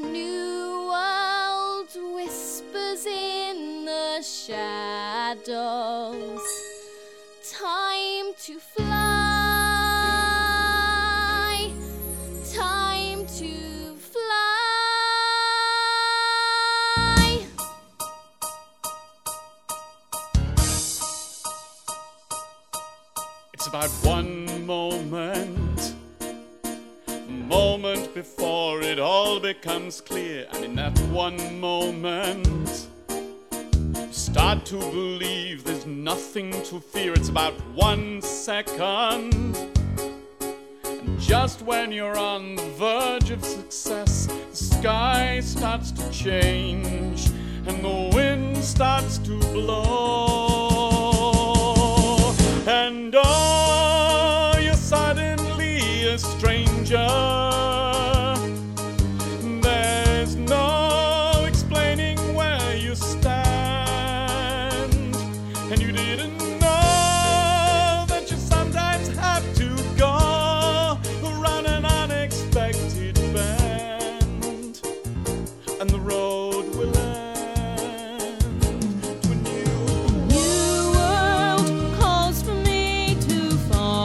new world whispers in the shadows. Time to fly, time to fly. It's about one moment, the moment before it all becomes clear. And in that one moment, start to believe there's nothing to fear. It's about 1 second. And just when you're on the verge of success, the sky starts to change and the wind starts to blow. And oh, you're suddenly a stranger. There's no explaining where you stand. And you didn't know that you sometimes have to go around an unexpected bend, and the road will end to a New world calls for me to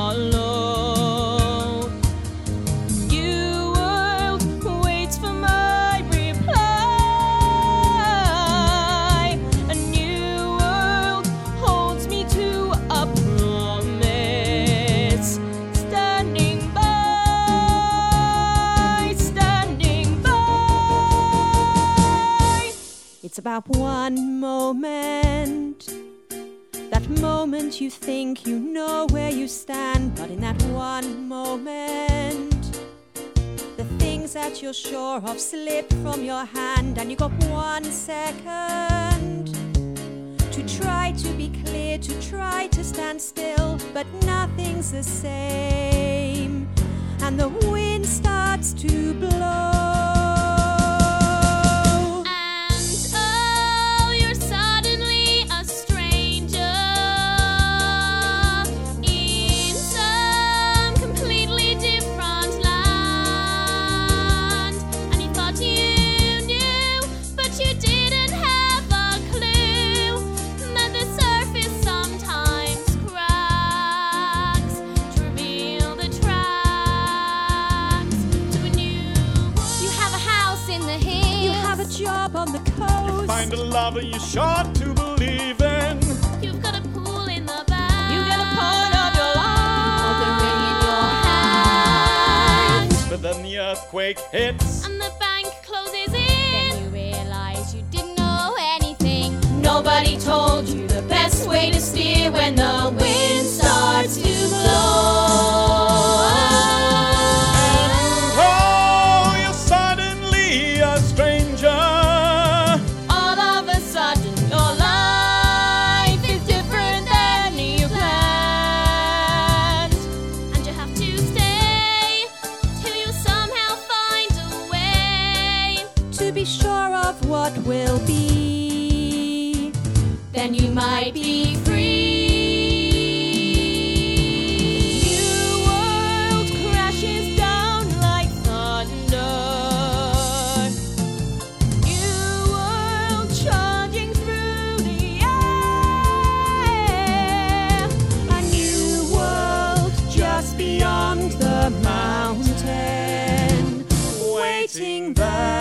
follow. New world waits for my reply. A new world holds me to a promise. Standing by, standing by. It's about one moment. That moment you think you know where you stand, but in that one moment, the things that you're sure of slip from your hand, and you got 1 second to try to be clear, to try to stand still, but nothing's the same, and the wind starts to blow. And oh, you're suddenly a stranger in some completely different land. And you thought you knew, but you didn't have a clue that the surface sometimes cracks to reveal the tracks to a new world. You have a house in the hills. You have a job on the coast. find a lover you're sure to believe in. You've got a pool in the back. You get a part of your life. Hold the ring in your hand. But then the earthquake hits. And the bank closes in. Then you realize you didn't know anything. Nobody told you the best way to steer when the wind starts to blow. Oh, you're suddenly a stranger. All of a sudden, your life is different than you planned. And you have to stay till you somehow find a way to be sure of what will be. Then you might be free. New world crashes down like thunder. New world charging through the air. A new world just beyond the mountain, waiting there.